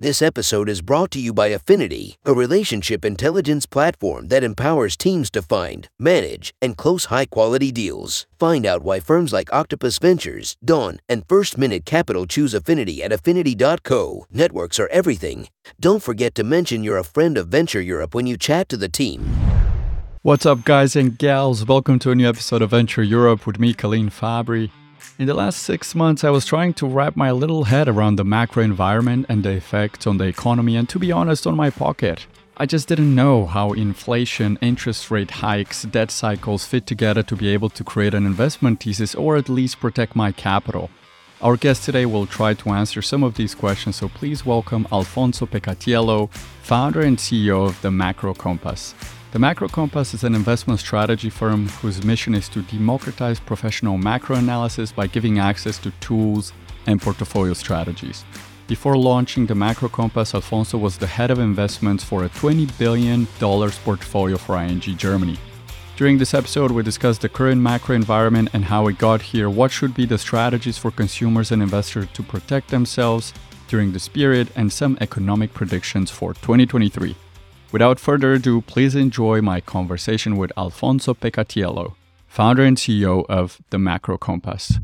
This episode is brought to you by Affinity, a relationship intelligence platform that empowers teams to find, manage, and close high-quality deals. Find out why firms like Octopus Ventures, Dawn, and First Minute Capital choose Affinity at affinity.co. Networks are everything. Don't forget to mention you're a friend of Venture Europe when you chat to the team. What's up, guys and gals? Welcome to a new episode of Venture Europe with me, Colleen Fabry. In the last 6 months, I was trying to wrap my little head around the macro environment and the effects on the economy and, to be honest, on my pocket. I just didn't know how inflation, interest rate hikes, debt cycles fit together to be able to create an investment thesis or at least protect my capital. Our guest today will try to answer some of these questions, so please welcome Alfonso Pecatiello, founder and CEO of the Macro Compass. The Macro Compass is an investment strategy firm whose mission is to democratize professional macro analysis by giving access to tools and portfolio strategies. Before launching the Macro Compass, Alfonso was the head of investments for a $20 billion portfolio for ING Germany. During this episode, we discussed the current macro environment and how it got here, what should be the strategies for consumers and investors to protect themselves during this period, and some economic predictions for 2023. Without further ado, please enjoy my conversation with Alfonso Pecatiello, founder and CEO of the Macro Compass.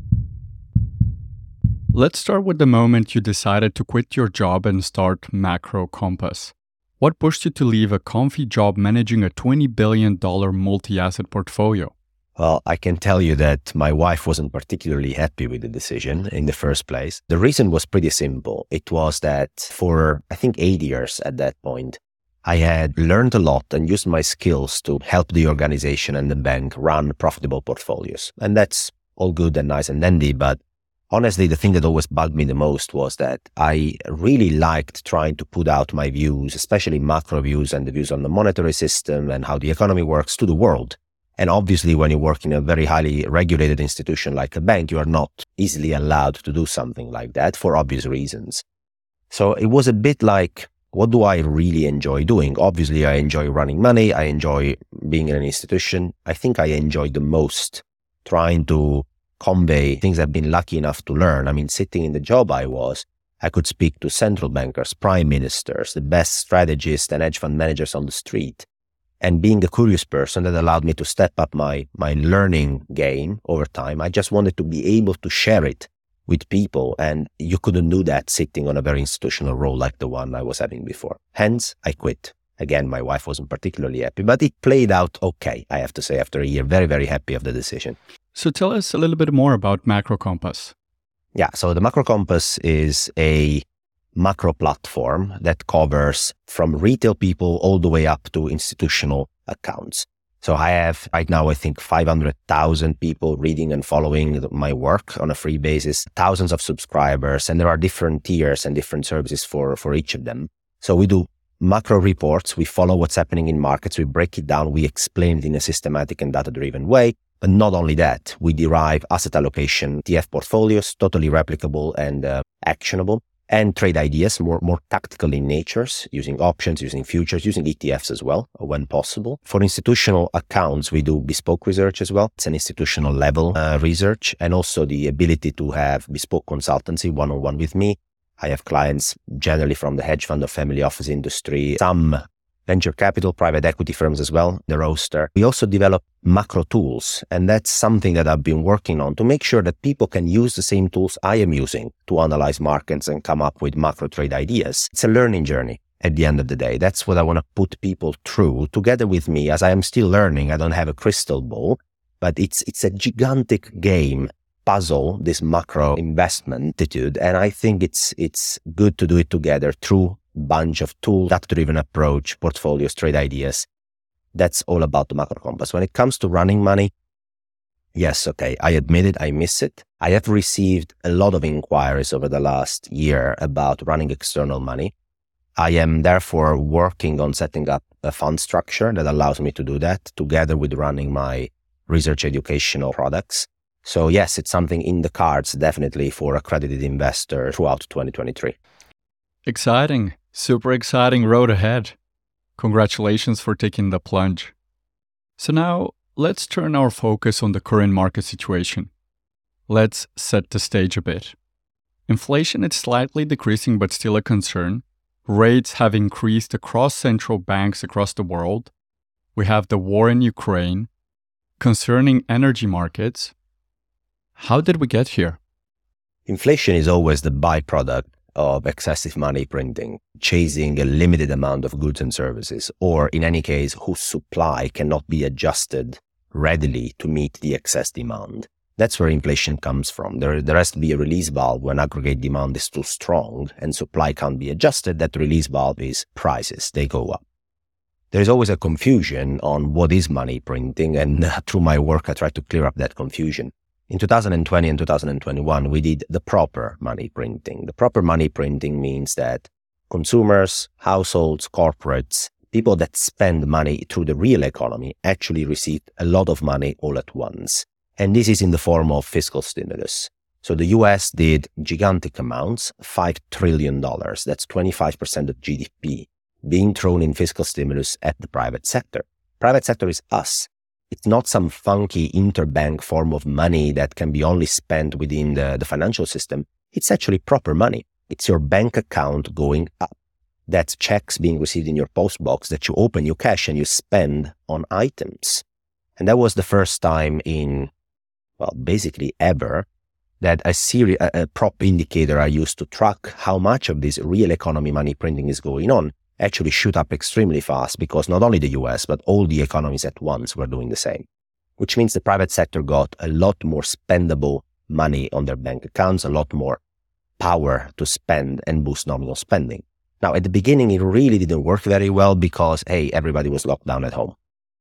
Let's start with the moment you decided to quit your job and start Macro Compass. What pushed you to leave a comfy job managing a $20 billion multi-asset portfolio? Well, I can tell you that my wife wasn't particularly happy with the decision in the first place. The reason was pretty simple. It was that for, 8 years at that point, I had learned a lot and used my skills to help the organization and the bank run profitable portfolios. And that's all good and nice and dandy, but honestly, the thing that always bugged me the most was that I really liked trying to put out my views, especially macro views and the views on the monetary system and how the economy works, to the world. And obviously, when you work in a very highly regulated institution like a bank, you are not easily allowed to do something like that for obvious reasons. So it was a bit like, what do I really enjoy doing? Obviously, I enjoy running money. I enjoy being in an institution. I think I enjoy the most trying to convey things I've been lucky enough to learn. Sitting in the job I could speak to central bankers, prime ministers, the best strategists and hedge fund managers on the street. And being a curious person, that allowed me to step up my learning game over time. I just wanted to be able to share it with people, and you couldn't do that sitting on a very institutional role like the one I was having before. Hence, I quit. Again, my wife wasn't particularly happy, but it played out okay, I have to say, after a year. Very, very happy of the decision. So tell us a little bit more about Macro Compass. Yeah, so the Macro Compass is a macro platform that covers from retail people all the way up to institutional accounts. So I have right now, 500,000 people reading and following my work on a free basis, thousands of subscribers, and there are different tiers and different services for each of them. So we do macro reports. We follow what's happening in markets. We break it down. We explain it in a systematic and data-driven way. But not only that, we derive asset allocation, ETF portfolios, totally replicable and actionable, and trade ideas, more tactical in natures, using options, using futures, using ETFs as well, when possible. For institutional accounts, we do bespoke research as well. It's an institutional level research, and also the ability to have bespoke consultancy one-on-one with me. I have clients generally from the hedge fund or family office industry, some venture capital, private equity firms as well, the roster. We also develop macro tools, and that's something that I've been working on to make sure that people can use the same tools I am using to analyze markets and come up with macro trade ideas. It's a learning journey at the end of the day. That's what I want to put people through together with me, as I am still learning. I don't have a crystal ball, but it's a gigantic game puzzle, this macro investment attitude, and I think it's good to do it together through bunch of tools, data-driven approach, portfolios, trade ideas. That's all about the Macro Compass. When it comes to running money, yes, okay, I admit it, I miss it. I have received a lot of inquiries over the last year about running external money. I am therefore working on setting up a fund structure that allows me to do that, together with running my research educational products. So yes, it's something in the cards, definitely, for accredited investor throughout 2023. Exciting. Super exciting road ahead. Congratulations for taking the plunge. So now, let's turn our focus on the current market situation. Let's set the stage a bit. Inflation is slightly decreasing but still a concern. Rates have increased across central banks across the world. We have the war in Ukraine. Concerning energy markets, how did we get here? Inflation is always the byproduct of excessive money printing, chasing a limited amount of goods and services, or in any case, whose supply cannot be adjusted readily to meet the excess demand. That's where inflation comes from. There has to be a release valve when aggregate demand is too strong and supply can't be adjusted. That release valve is prices. They go up. There is always a confusion on what is money printing, and through my work, I try to clear up that confusion. In 2020 and 2021, we did the proper money printing. The proper money printing means that consumers, households, corporates, people that spend money through the real economy actually received a lot of money all at once. And this is in the form of fiscal stimulus. So the US did gigantic amounts, $5 trillion. That's 25% of GDP being thrown in fiscal stimulus at the private sector. Private sector is us. It's not some funky interbank form of money that can be only spent within the financial system. It's actually proper money. It's your bank account going up. That's checks being received in your post box that you open, you cash, and you spend on items. And that was the first time in, well, basically ever, that a prop indicator I used to track how much of this real economy money printing is going on actually shoot up extremely fast, because not only the US, but all the economies at once were doing the same, which means the private sector got a lot more spendable money on their bank accounts, a lot more power to spend and boost nominal spending. Now, at the beginning, it really didn't work very well because, hey, everybody was locked down at home.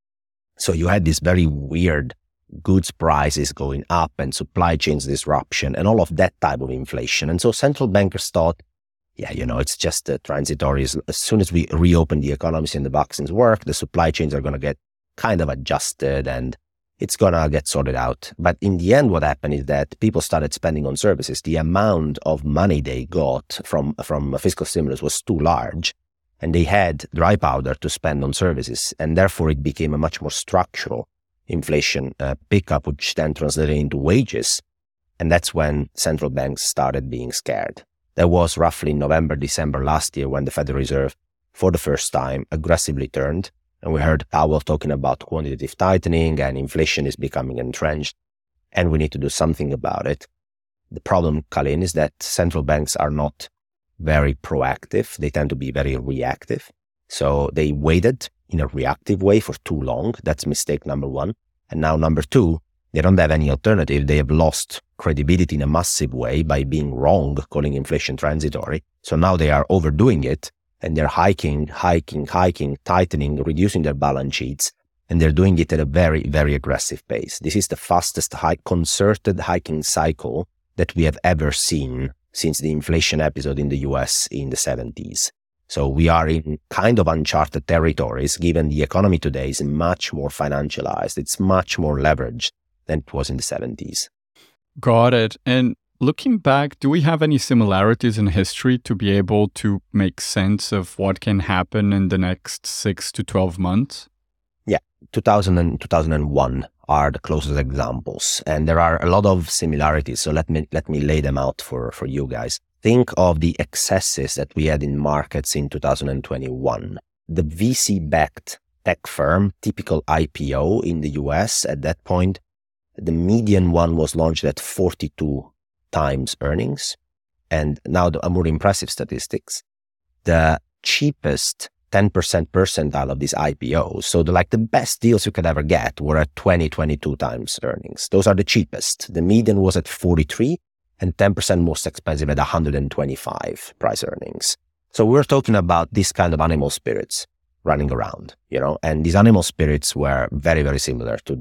So you had this very weird goods prices going up and supply chains disruption and all of that type of inflation. And so central bankers thought, yeah, it's just transitory. As soon as we reopen the economies and the vaccines work, the supply chains are going to get kind of adjusted and it's going to get sorted out. But in the end, what happened is that people started spending on services. The amount of money they got from fiscal stimulus was too large, and they had dry powder to spend on services. And therefore, it became a much more structural inflation pickup, which then translated into wages. And that's when central banks started being scared. That was roughly November, December last year when the Federal Reserve, for the first time, aggressively turned. And we heard Powell talking about quantitative tightening and inflation is becoming entrenched and we need to do something about it. The problem, Kalin, is that central banks are not very proactive. They tend to be very reactive. So they waited in a reactive way for too long. That's mistake number one. And now number two, they don't have any alternative. They have lost credibility in a massive way by being wrong, calling inflation transitory. So now they are overdoing it and they're hiking, tightening, reducing their balance sheets. And they're doing it at a very, very aggressive pace. This is the fastest concerted hiking cycle that we have ever seen since the inflation episode in the US in the 70s. So we are in kind of uncharted territories, given the economy today is much more financialized. It's much more leveraged than it was in the 70s. Got it. And looking back, do we have any similarities in history to be able to make sense of what can happen in the next 6 to 12 months? Yeah, 2000 and 2001 are the closest examples. And there are a lot of similarities. So let me lay them out for you guys. Think of the excesses that we had in markets in 2021. The VC-backed tech firm, typical IPO in the US at that point, the median one was launched at 42 times earnings. And now the more impressive statistics, the cheapest 10% percentile of these IPOs, so the best deals you could ever get were at 22 times earnings. Those are the cheapest. The median was at 43 and 10% most expensive at 125 price earnings. So we're talking about this kind of animal spirits running around, and these animal spirits were very, very similar to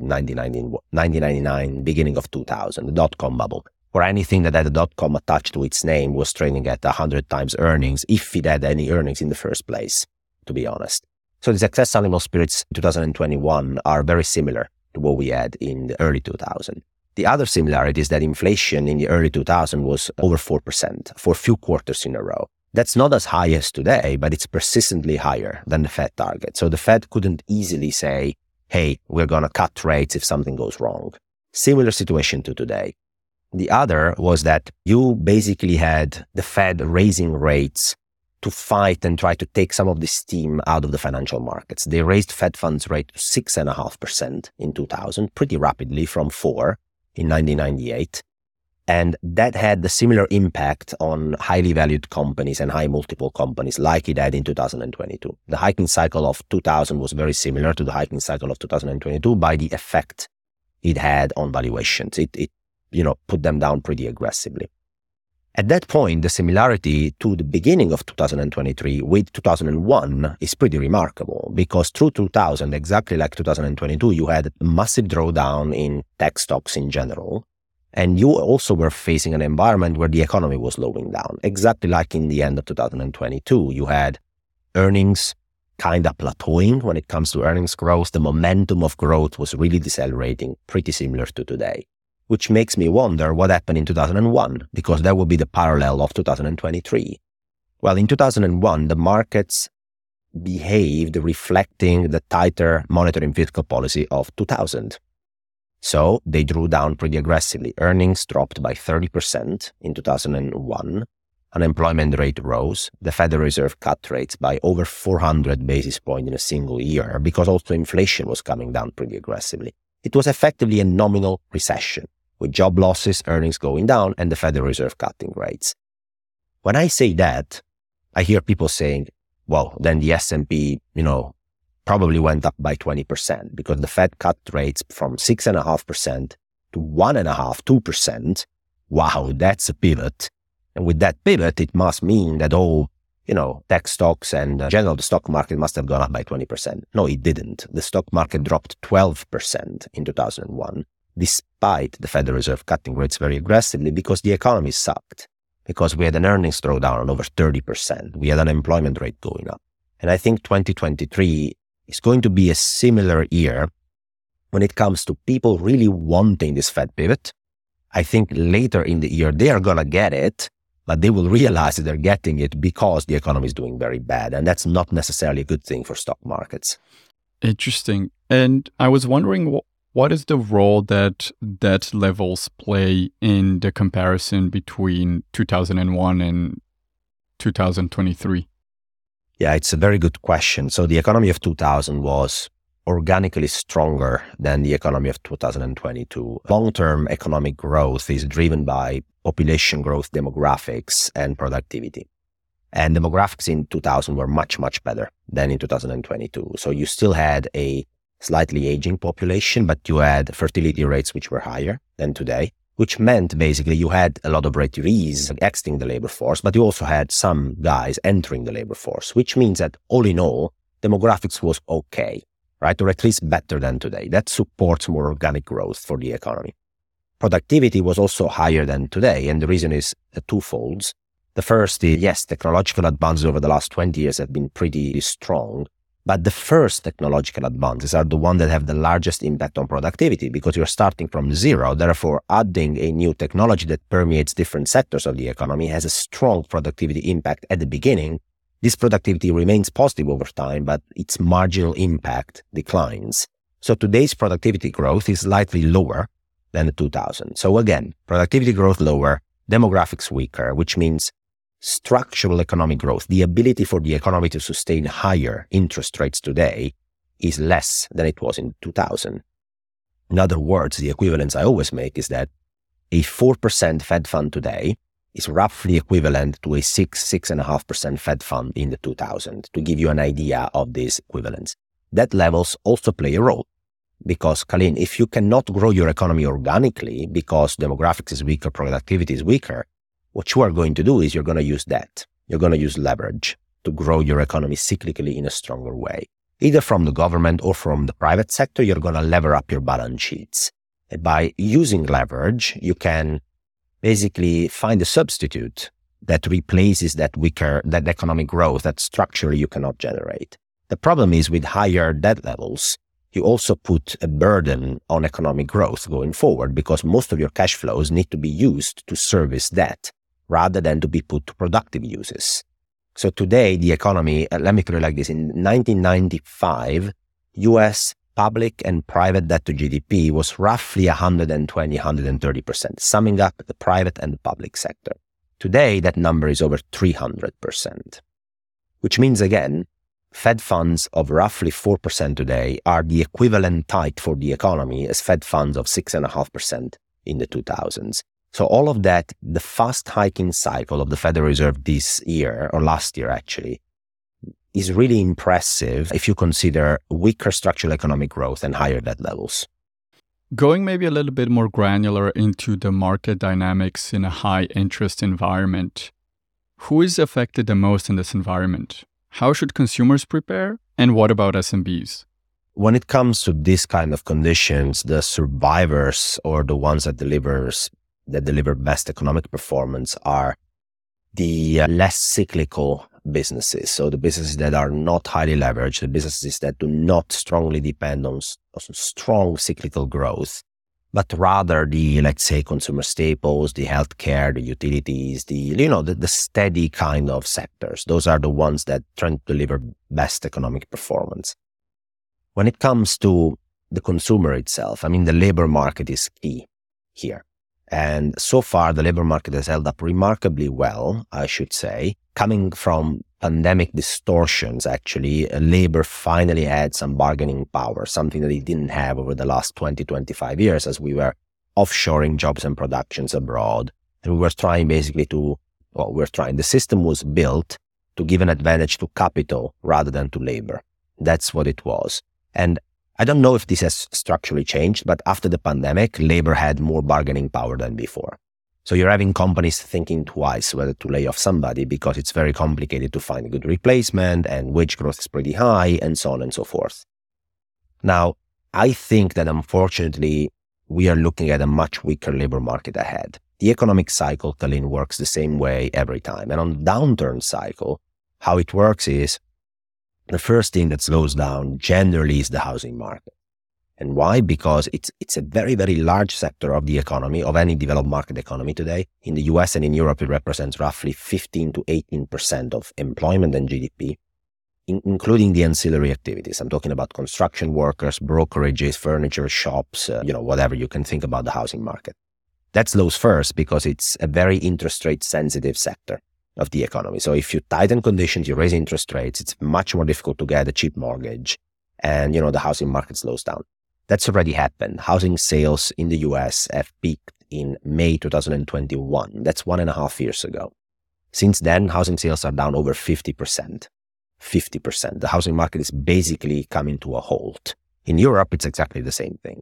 1999, beginning of 2000, the dot-com bubble, where anything that had a dot-com attached to its name was trading at 100 times earnings, if it had any earnings in the first place, to be honest. So these excess animal spirits in 2021 are very similar to what we had in the early 2000s. The other similarity is that inflation in the early 2000s was over 4% for a few quarters in a row. That's not as high as today, but it's persistently higher than the Fed target. So the Fed couldn't easily say, hey, we're going to cut rates if something goes wrong. Similar situation to today. The other was that you basically had the Fed raising rates to fight and try to take some of the steam out of the financial markets. They raised Fed funds rate to 6.5% in 2000, pretty rapidly from 4% in 1998. And that had the similar impact on highly valued companies and high multiple companies like it had in 2022. The hiking cycle of 2000 was very similar to the hiking cycle of 2022 by the effect it had on valuations. It put them down pretty aggressively. At that point, the similarity to the beginning of 2023 with 2001 is pretty remarkable, because through 2000, exactly like 2022, you had a massive drawdown in tech stocks in general. And you also were facing an environment where the economy was slowing down. Exactly like in the end of 2022, you had earnings kind of plateauing when it comes to earnings growth. The momentum of growth was really decelerating, pretty similar to today, which makes me wonder what happened in 2001, because that would be the parallel of 2023. Well, in 2001, the markets behaved reflecting the tighter monetary and fiscal policy of 2000. So they drew down pretty aggressively. Earnings dropped by 30% in 2001. Unemployment rate rose. The Federal Reserve cut rates by over 400 basis points in a single year, because also inflation was coming down pretty aggressively. It was effectively a nominal recession, with job losses, earnings going down, and the Federal Reserve cutting rates. When I say that, I hear people saying, well, then the S&P, probably went up by 20%, because the Fed cut rates from 6.5% to 1.5%, 2%. Wow, that's a pivot. And with that pivot, it must mean that tech stocks and general the stock market must have gone up by 20%. No, it didn't. The stock market dropped 12% in 2001, despite the Federal Reserve cutting rates very aggressively, because the economy sucked, because we had an earnings drawdown on over 30%. We had an unemployment rate going up. And I think 2023 is going to be a similar year when it comes to people really wanting this Fed pivot. I think later in the year, they are going to get it, but they will realize that they're getting it because the economy is doing very bad. And that's not necessarily a good thing for stock markets. Interesting. And I was wondering, what is the role that debt levels play in the comparison between 2001 and 2023? Yeah, it's a very good question. So the economy of 2000 was organically stronger than the economy of 2022. Long-term economic growth is driven by population growth, demographics, and productivity. And demographics in 2000 were much, much better than in 2022. So you still had a slightly aging population, but you had fertility rates which were higher than today, which meant basically you had a lot of retirees exiting the labor force, but you also had some guys entering the labor force, which means that all in all, demographics was okay, right? Or at least better than today. That supports more organic growth for the economy. Productivity was also higher than today, and the reason is twofold. The first is, yes, technological advances over the last 20 years have been pretty strong, but the first technological advances are the ones that have the largest impact on productivity, because you're starting from zero. Therefore, adding a new technology that permeates different sectors of the economy has a strong productivity impact at the beginning. This productivity remains positive over time, but its marginal impact declines. So today's productivity growth is slightly lower than the 2000. So again, productivity growth lower, demographics weaker, which means structural economic growth, the ability for the economy to sustain higher interest rates today, is less than it was in 2000. In other words, the equivalence I always make is that a 4% Fed fund today is roughly equivalent to a 6.5% Fed fund in the 2000, to give you an idea of this equivalence. Debt levels also play a role, because, Kalin, if you cannot grow your economy organically because demographics is weaker, productivity is weaker, what you are going to do is you're going to use debt. You're going to use leverage to grow your economy cyclically in a stronger way. Either from the government or from the private sector, you're going to lever up your balance sheets. And by using leverage, you can basically find a substitute that replaces that economic growth that structurally you cannot generate. The problem is, with higher debt levels, you also put a burden on economic growth going forward, because most of your cash flows need to be used to service debt rather than to be put to productive uses. So today, the economy, let me put it like this, in 1995, US public and private debt to GDP was roughly 120, 130%, summing up the private and the public sector. Today, that number is over 300%. which means, again, Fed funds of roughly 4% today are the equivalent tight for the economy as Fed funds of 6.5% in the 2000s. So all of that, the fast hiking cycle of the Federal Reserve this year, or last year actually, is really impressive if you consider weaker structural economic growth and higher debt levels. Going maybe a little bit more granular into the market dynamics in a high interest environment, who is affected the most in this environment? How should consumers prepare? And what about SMBs? When it comes to this kind of conditions, the survivors or the ones that deliver best economic performance are the less cyclical businesses. So the businesses that are not highly leveraged, the businesses that do not strongly depend on strong cyclical growth, but rather the, let's say, consumer staples, the healthcare, the utilities, the steady kind of sectors. Those are the ones that tend to deliver best economic performance. When it comes to the consumer itself, I mean, the labor market is key here. And so far, the labor market has held up remarkably well, I should say. Coming from pandemic distortions, actually, labor finally had some bargaining power, something that it didn't have over the last 20, 25 years as we were offshoring jobs and productions abroad. And we were trying basically the system was built to give an advantage to capital rather than to labor. That's what it was. And I don't know if this has structurally changed, but after the pandemic, labor had more bargaining power than before. So you're having companies thinking twice whether to lay off somebody because it's very complicated to find a good replacement and wage growth is pretty high and so on and so forth. Now, I think that unfortunately, we are looking at a much weaker labor market ahead. The economic cycle, Kalin, works the same way every time. And on downturn cycle, how it works is the first thing that slows down generally is the housing market. And why? Because it's a very, very large sector of the economy, of any developed market economy today. In the US and in Europe, it represents roughly 15 to 18% of employment and GDP, including the ancillary activities. I'm talking about construction workers, brokerages, furniture shops, whatever you can think about the housing market. That slows first because it's a very interest rate sensitive sector of the economy. So if you tighten conditions, you raise interest rates, it's much more difficult to get a cheap mortgage and, the housing market slows down. That's already happened. Housing sales in the US have peaked in May 2021. That's 1.5 years ago. Since then, housing sales are down over 50%. 50%. The housing market is basically coming to a halt. In Europe, it's exactly the same thing.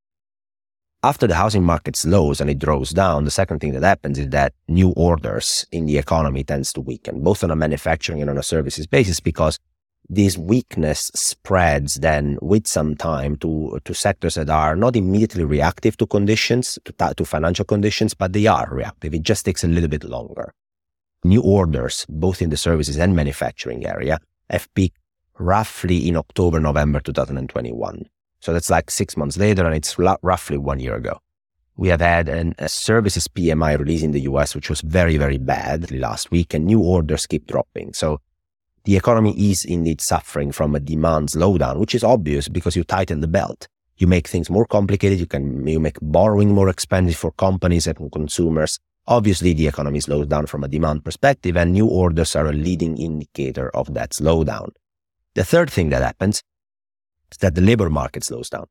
After the housing market slows and it draws down, the second thing that happens is that new orders in the economy tends to weaken, both on a manufacturing and on a services basis, because this weakness spreads then with some time to sectors that are not immediately reactive to conditions, to financial conditions, but they are reactive. It just takes a little bit longer. New orders, both in the services and manufacturing area, have peaked roughly in October, November 2021. So that's like 6 months later, and it's roughly 1 year ago. We have had a services PMI release in the US, which was very, very bad last week, and new orders keep dropping. So the economy is indeed suffering from a demand slowdown, which is obvious because you tighten the belt. You make things more complicated. You make borrowing more expensive for companies and consumers. Obviously, the economy slows down from a demand perspective, and new orders are a leading indicator of that slowdown. The third thing that happens is that the labor market slows down.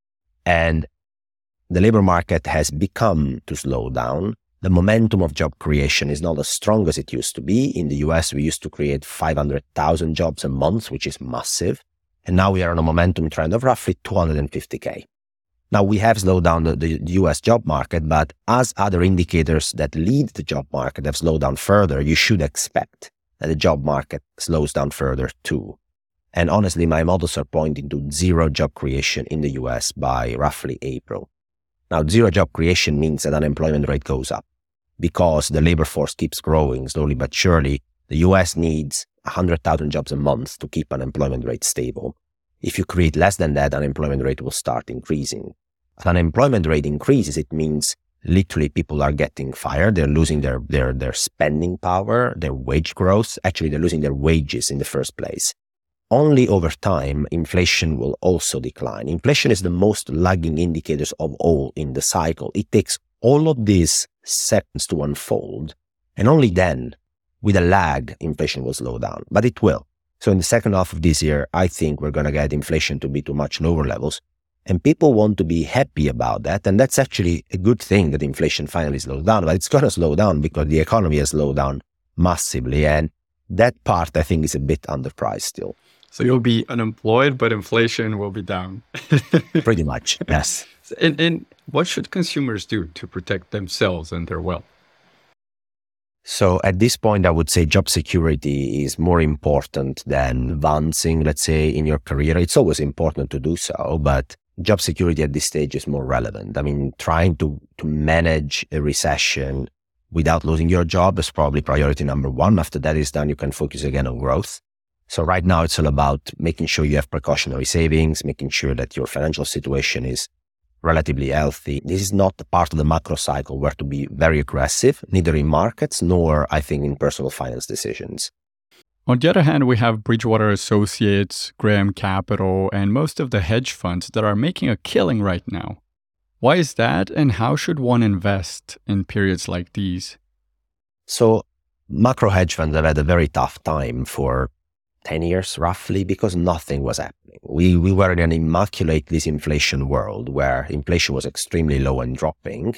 And the labor market has become to slow down. The momentum of job creation is not as strong as it used to be. In the US, we used to create 500,000 jobs a month, which is massive. And now we are on a momentum trend of roughly 250K. Now, we have slowed down the US job market, but as other indicators that lead the job market have slowed down further, you should expect that the job market slows down further too. And honestly, my models are pointing to zero job creation in the US by roughly April. Now, zero job creation means that unemployment rate goes up because the labor force keeps growing slowly but surely. The US needs 100,000 jobs a month to keep unemployment rate stable. If you create less than that, unemployment rate will start increasing. As unemployment rate increases, it means literally people are getting fired. They're losing their spending power, their wage growth. Actually, they're losing their wages in the first place. Only over time, inflation will also decline. Inflation is the most lagging indicators of all in the cycle. It takes all of these seconds to unfold, and only then with a lag, inflation will slow down, but it will. So in the second half of this year, I think we're going to get inflation to be to much lower levels. And people want to be happy about that. And that's actually a good thing that inflation finally slows down. But it's going to slow down because the economy has slowed down massively. And that part, I think, is a bit underpriced still. So you'll be unemployed, but inflation will be down. Pretty much, yes. And what should consumers do to protect themselves and their wealth? So at this point, I would say job security is more important than advancing, let's say, in your career. It's always important to do so, but job security at this stage is more relevant. I mean, trying to manage a recession without losing your job is probably priority number one. After that is done, you can focus again on growth. So right now, it's all about making sure you have precautionary savings, making sure that your financial situation is relatively healthy. This is not a part of the macro cycle where to be very aggressive, neither in markets nor, I think, in personal finance decisions. On the other hand, we have Bridgewater Associates, Graham Capital, and most of the hedge funds that are making a killing right now. Why is that, and how should one invest in periods like these? So macro hedge funds have had a very tough time for 10 years roughly because nothing was happening. We were in an immaculate disinflation world where inflation was extremely low and dropping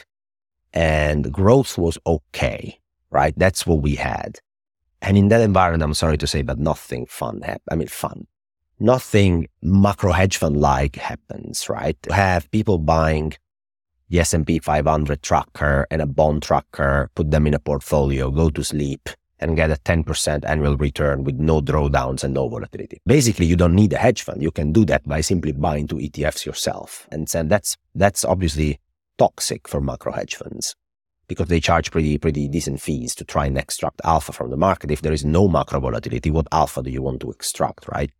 and growth was okay, right? That's what we had. And in that environment, I'm sorry to say, but nothing fun happened. Nothing macro hedge fund-like happens, right? To have people buying the S&P 500 tracker and a bond tracker, put them in a portfolio, go to sleep, and get a 10% annual return with no drawdowns and no volatility. Basically, you don't need a hedge fund. You can do that by simply buying 2 ETFs yourself. And that's obviously toxic for macro hedge funds because they charge pretty decent fees to try and extract alpha from the market. If there is no macro volatility, what alpha do you want to extract, right?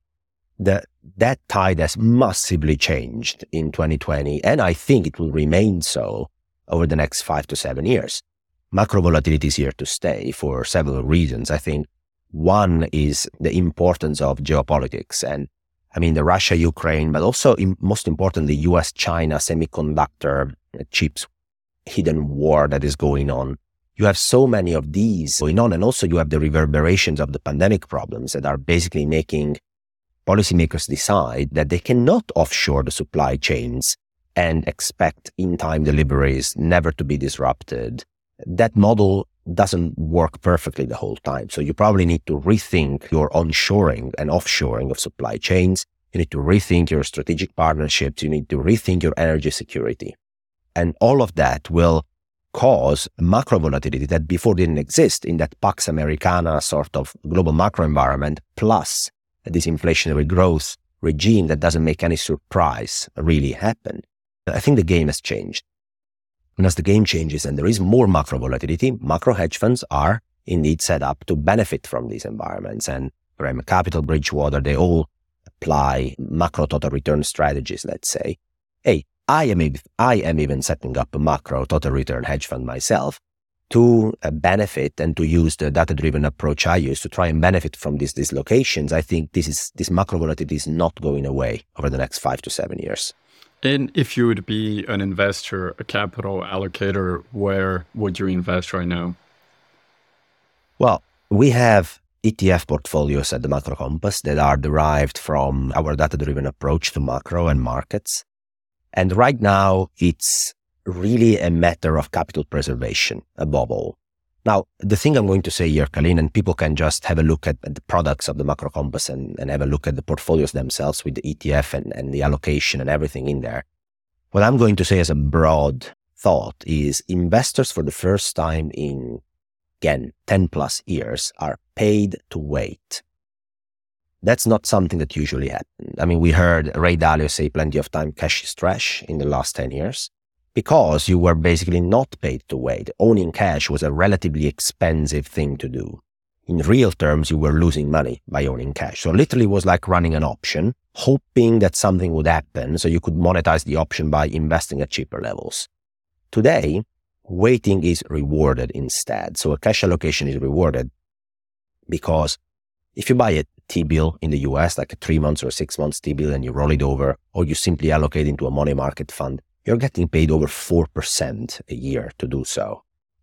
That tide has massively changed in 2020, and I think it will remain so over the next 5 to 7 years. Macro volatility is here to stay for several reasons. I think one is the importance of geopolitics and the Russia-Ukraine, but also most importantly, US-China semiconductor chips hidden war that is going on. You have so many of these going on, and also you have the reverberations of the pandemic problems that are basically making policymakers decide that they cannot offshore the supply chains and expect in-time deliveries never to be disrupted. That model doesn't work perfectly the whole time. So you probably need to rethink your onshoring and offshoring of supply chains. You need to rethink your strategic partnerships. You need to rethink your energy security. And all of that will cause macro volatility that before didn't exist in that Pax Americana sort of global macro environment, plus this inflationary growth regime that doesn't make any surprise really happen. I think the game has changed. And as the game changes and there is more macro volatility, macro hedge funds are indeed set up to benefit from these environments. And Graham Capital, Bridgewater, they all apply macro total return strategies, let's say. Hey, I am even setting up a macro total return hedge fund myself to benefit and to use the data-driven approach I use to try and benefit from these dislocations. I think this macro volatility is not going away over the next 5 to 7 years. And if you would be an investor, a capital allocator, where would you invest right now? Well, we have ETF portfolios at the Macro Compass that are derived from our data-driven approach to macro and markets. And right now, it's really a matter of capital preservation above all. Now, the thing I'm going to say here, Kalin, and people can just have a look at the products of the Macro Compass and have a look at the portfolios themselves with the ETF and the allocation and everything in there. What I'm going to say as a broad thought is investors for the first time in, again, 10 plus years are paid to wait. That's not something that usually happens. We heard Ray Dalio say plenty of time, cash is trash in the last 10 years. Because you were basically not paid to wait. Owning cash was a relatively expensive thing to do. In real terms, you were losing money by owning cash. So literally it was like running an option, hoping that something would happen so you could monetize the option by investing at cheaper levels. Today, waiting is rewarded instead. So a cash allocation is rewarded because if you buy a T-bill in the US, like a 3 months or 6 months T-bill, and you roll it over, or you simply allocate into a money market fund, you're getting paid over 4% a year to do so.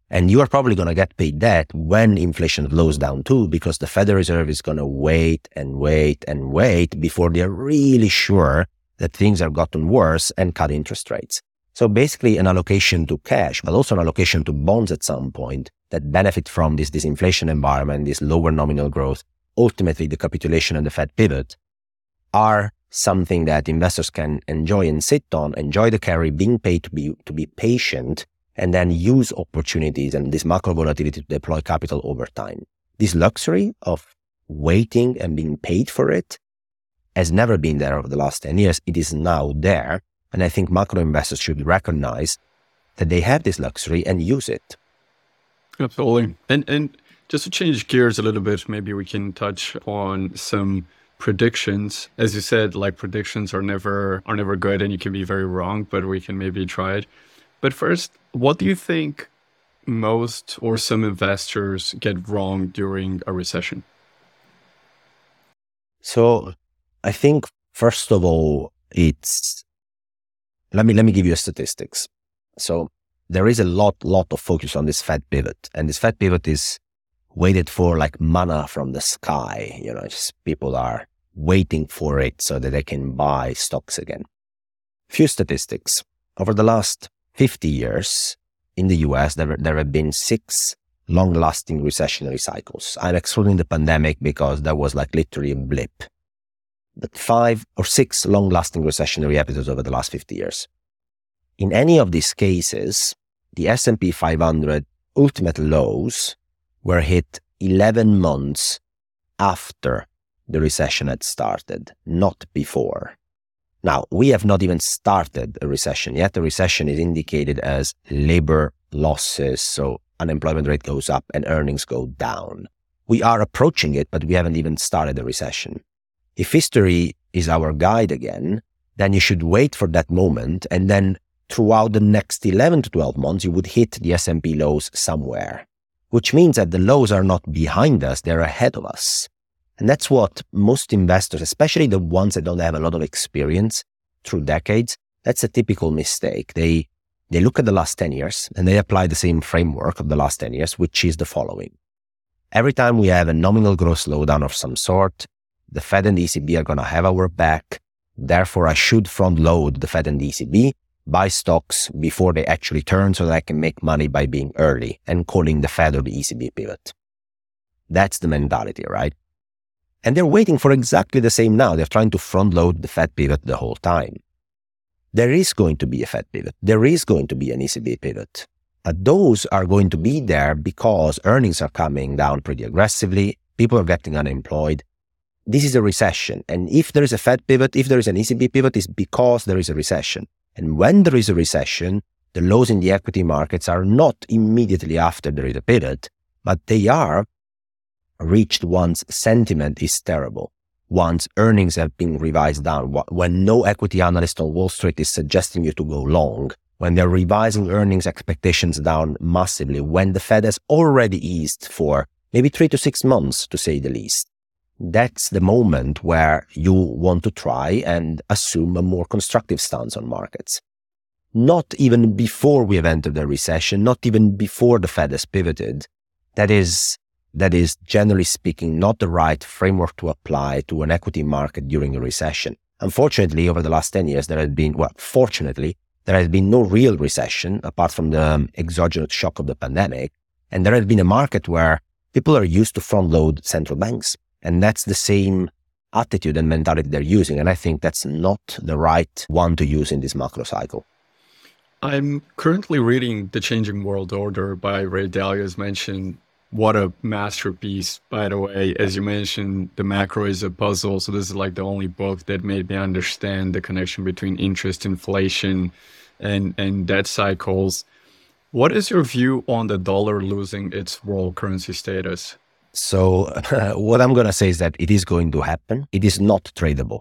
And you are probably going to get paid that when inflation slows down too, because the Federal Reserve is going to wait and wait and wait before they're really sure that things have gotten worse and cut interest rates. So basically an allocation to cash, but also an allocation to bonds at some point that benefit from this disinflation environment, this lower nominal growth, ultimately the capitulation and the Fed pivot, are something that investors can enjoy and sit on, enjoy the carry, being paid to be patient, and then use opportunities and this macro volatility to deploy capital over time. This luxury of waiting and being paid for it has never been there over the last 10 years. It is now there. And I think macro investors should recognize that they have this luxury and use it. Absolutely. And just to change gears a little bit, maybe we can touch on some predictions. As you said, like predictions are never good and you can be very wrong, but we can maybe try it. But first, what do you think most or some investors get wrong during a recession? So I think, first of all, let me give you a statistics. So there is a lot of focus on this Fed pivot, and this Fed pivot is waited for like manna from the sky. Just people are waiting for it so that they can buy stocks again. Few statistics. Over the last 50 years in the US, there have been 6 long-lasting recessionary cycles. I'm excluding the pandemic because that was like literally a blip. But 5 or 6 long-lasting recessionary episodes over the last 50 years. In any of these cases, the S&P 500 ultimate lows were hit 11 months after the recession had started, not before. Now, we have not even started a recession yet. The recession is indicated as labor losses, so unemployment rate goes up and earnings go down. We are approaching it, but we haven't even started a recession. If history is our guide again, then you should wait for that moment, and then throughout the next 11 to 12 months, you would hit the S&P lows somewhere, which means that the lows are not behind us, they're ahead of us. And that's what most investors, especially the ones that don't have a lot of experience through decades, that's a typical mistake. They look at the last 10 years and they apply the same framework of the last 10 years, which is the following. Every time we have a nominal growth slowdown of some sort, the Fed and the ECB are going to have our back. Therefore, I should front load the Fed and the ECB, buy stocks before they actually turn so that I can make money by being early and calling the Fed or the ECB pivot. That's the mentality, right? And they're waiting for exactly the same now. They're trying to front load the Fed pivot the whole time. There is going to be a Fed pivot. There is going to be an ECB pivot. But those are going to be there because earnings are coming down pretty aggressively. People are getting unemployed. This is a recession. And if there is a Fed pivot, if there is an ECB pivot, it's because there is a recession. And when there is a recession, the lows in the equity markets are not immediately after there is a pivot, but they are reached once sentiment is terrible, once earnings have been revised down, when no equity analyst on Wall Street is suggesting you to go long, when they're revising earnings expectations down massively, when the Fed has already eased for maybe 3 to 6 months, to say the least. That's the moment where you want to try and assume a more constructive stance on markets. Not even before we have entered a recession, not even before the Fed has pivoted. That is generally speaking not the right framework to apply to an equity market during a recession. Unfortunately, over the last 10 years, fortunately, there has been no real recession apart from the exogenous shock of the pandemic. And there has been a market where people are used to front load central banks. And that's the same attitude and mentality they're using. And I think that's not the right one to use in this macro cycle. I'm currently reading The Changing World Order by Ray Dalio, as mentioned. What a masterpiece, by the way. As you mentioned, the macro is a puzzle. So this is like the only book that made me understand the connection between interest, inflation, and debt cycles. What is your view on the dollar losing its world currency status? So what I'm going to say is that it is going to happen. It is not tradable.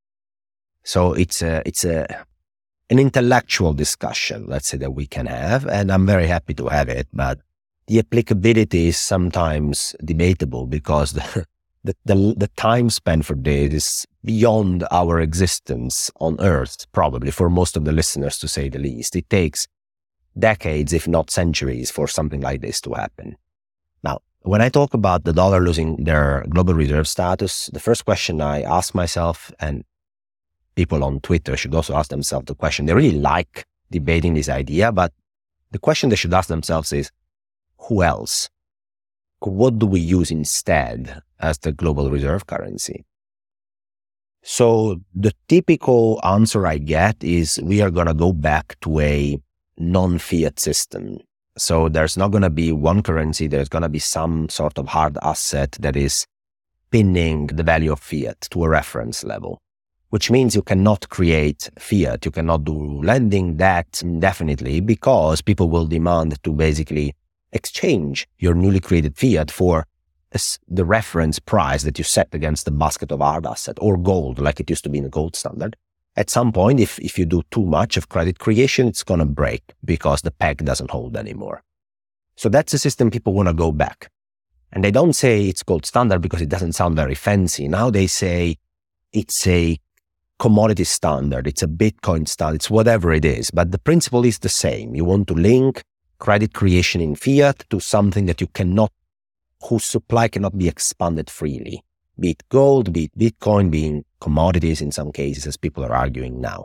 So it's an intellectual discussion, let's say, that we can have, and I'm very happy to have it. But the applicability is sometimes debatable because the time spent for this is beyond our existence on Earth, probably for most of the listeners, to say the least. It takes decades, if not centuries, for something like this to happen. Now, when I talk about the dollar losing their global reserve status, the first question I ask myself, and people on Twitter should also ask themselves the question, they really like debating this idea, but the question they should ask themselves is, who else? What do we use instead as the global reserve currency? So the typical answer I get is we are going to go back to a non-fiat system. So there's not going to be one currency. There's going to be some sort of hard asset that is pinning the value of fiat to a reference level, which means you cannot create fiat. You cannot do lending that indefinitely because people will demand to basically exchange your newly created fiat for the reference price that you set against the basket of hard asset or gold, like it used to be in the gold standard. At some point, if you do too much of credit creation, it's going to break because the peg doesn't hold anymore. So that's the system people want to go back. And they don't say it's gold standard because it doesn't sound very fancy. Now they say it's a commodity standard, it's a Bitcoin standard, it's whatever it is. But the principle is the same. You want to link credit creation in fiat to something that you cannot, whose supply cannot be expanded freely, be it gold, be it Bitcoin, being commodities in some cases, as people are arguing now.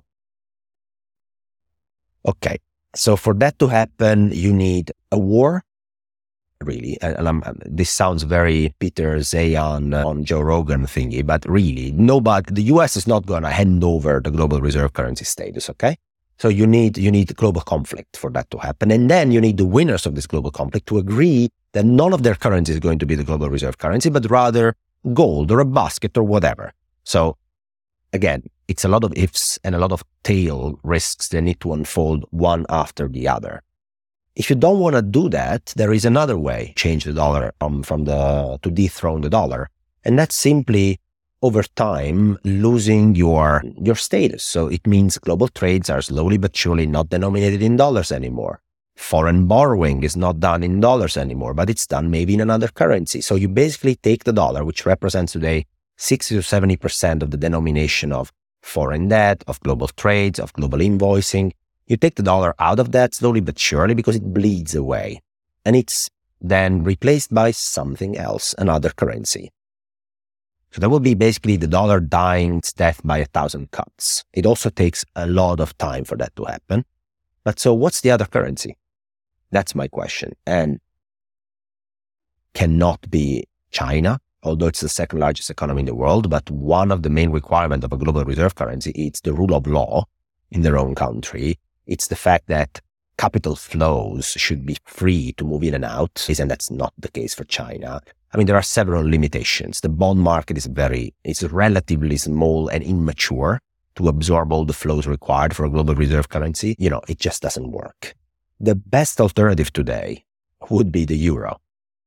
Okay, so for that to happen, you need a war, really. And this sounds very Peter Zeihan on Joe Rogan thingy, but really, the US is not going to hand over the global reserve currency status, okay? So you need global conflict for that to happen. And then you need the winners of this global conflict to agree that none of their currency is going to be the global reserve currency, but rather gold or a basket or whatever. So again, it's a lot of ifs and a lot of tail risks that need to unfold one after the other. If you don't want to do that, there is another way to change the dollar to dethrone the dollar. And that's simply over time losing your status. So it means global trades are slowly but surely not denominated in dollars anymore. Foreign borrowing is not done in dollars anymore, but it's done maybe in another currency. So you basically take the dollar, which represents today 60 to 70% of the denomination of foreign debt, of global trades, of global invoicing. You take the dollar out of that slowly but surely because it bleeds away. And it's then replaced by something else, another currency. So that will be basically the dollar dying its death by 1,000 cuts. It also takes a lot of time for that to happen. But so what's the other currency? That's my question. And cannot be China, although it's the second largest economy in the world. But one of the main requirements of a global reserve currency is the rule of law in their own country. It's the fact that capital flows should be free to move in and out, and that's not the case for China. I mean, there are several limitations. The bond market is relatively small and immature to absorb all the flows required for a global reserve currency. It just doesn't work. The best alternative today would be the euro.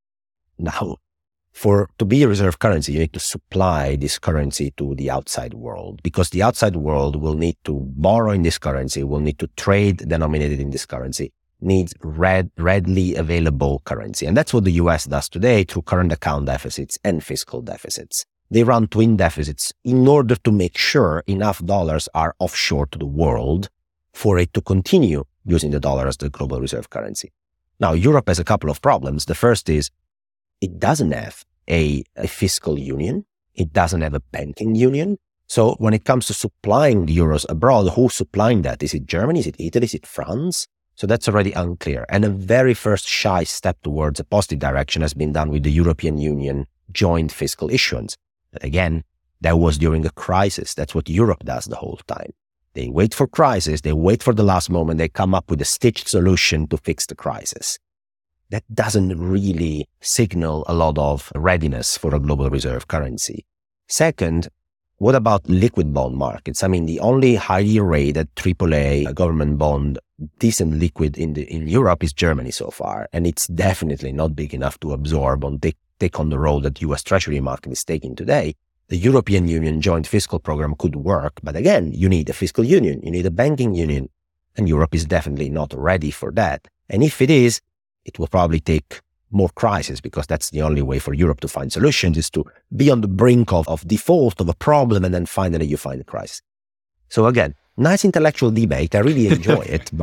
Now, to be a reserve currency, you need to supply this currency to the outside world, because the outside world will need to borrow in this currency, will need to trade denominated in this currency, needs readily available currency. And that's what the US does today through current account deficits and fiscal deficits. They run twin deficits in order to make sure enough dollars are offshore to the world for it to continue using the dollar as the global reserve currency. Now, Europe has a couple of problems. The first is it doesn't have a fiscal union. It doesn't have a banking union. So when it comes to supplying the euros abroad, who's supplying that? Is it Germany? Is it Italy? Is it France? So that's already unclear. And a very first shy step towards a positive direction has been done with the European Union joint fiscal issuance. But again, that was during a crisis. That's what Europe does the whole time. They wait for crisis. They wait for the last moment. They come up with a stitched solution to fix the crisis. That doesn't really signal a lot of readiness for a global reserve currency. Second, what about liquid bond markets? I mean, the only highly rated AAA government bond, decent liquid in Europe is Germany so far. And it's definitely not big enough to absorb and take on the role that US Treasury market is taking today. The European Union joint fiscal program could work. But again, you need a fiscal union. You need a banking union. And Europe is definitely not ready for that. And if it is, it will probably take more crisis, because that's the only way for Europe to find solutions, is to be on the brink of default of a problem, and then finally you find a crisis. So again, nice intellectual debate. I really enjoy it, but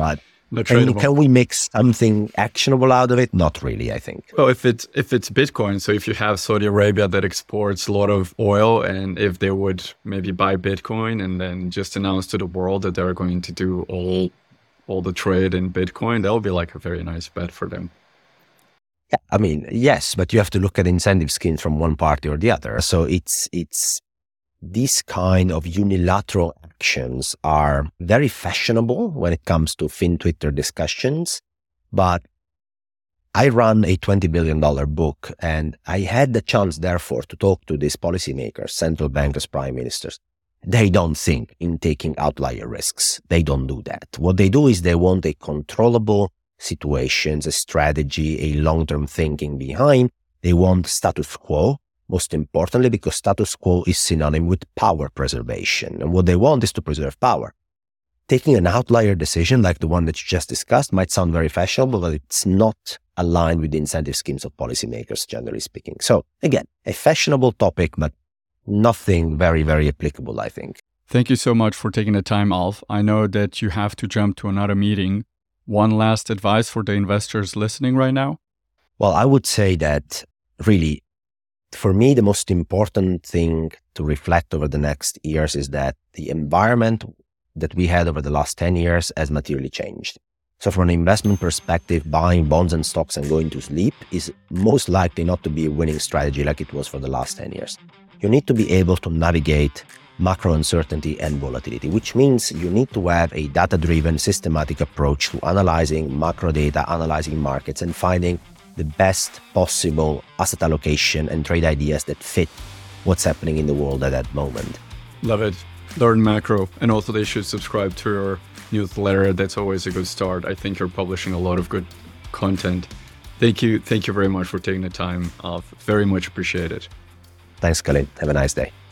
Not And tradable. can we make something actionable out of it? Not really, I think. Well, if it's Bitcoin, so if you have Saudi Arabia that exports a lot of oil, and if they would maybe buy Bitcoin and then just announce to the world that they're going to do all the trade in Bitcoin, that would be like a very nice bet for them. Yeah, I mean, yes, but you have to look at incentive schemes from one party or the other. So it's these kind of unilateral actions are very fashionable when it comes to Twitter discussions. But I run a $20 billion book, and I had the chance, therefore, to talk to these policymakers, central bankers, prime ministers. They don't think in taking outlier risks. They don't do that. What they do is they want a controllable situations, a strategy, a long-term thinking behind. They want status quo, most importantly, because status quo is synonymous with power preservation. And what they want is to preserve power. Taking an outlier decision like the one that you just discussed might sound very fashionable, but it's not aligned with the incentive schemes of policymakers, generally speaking. So again, a fashionable topic, but nothing very, very applicable, I think. Thank you so much for taking the time, Alf. I know that you have to jump to another meeting. One last advice for the investors listening right now? Well, I would say that really, for me, the most important thing to reflect over the next years is that the environment that we had over the last 10 years has materially changed. So from an investment perspective, buying bonds and stocks and going to sleep is most likely not to be a winning strategy like it was for the last 10 years. You need to be able to navigate macro uncertainty and volatility, which means you need to have a data-driven, systematic approach to analyzing macro data, analyzing markets, and finding the best possible asset allocation and trade ideas that fit what's happening in the world at that moment. Love it. Learn macro. And also they should subscribe to your newsletter. That's always a good start. I think you're publishing a lot of good content. Thank you very much for taking the time off. Very much appreciated. Thanks, Colin. Have a nice day.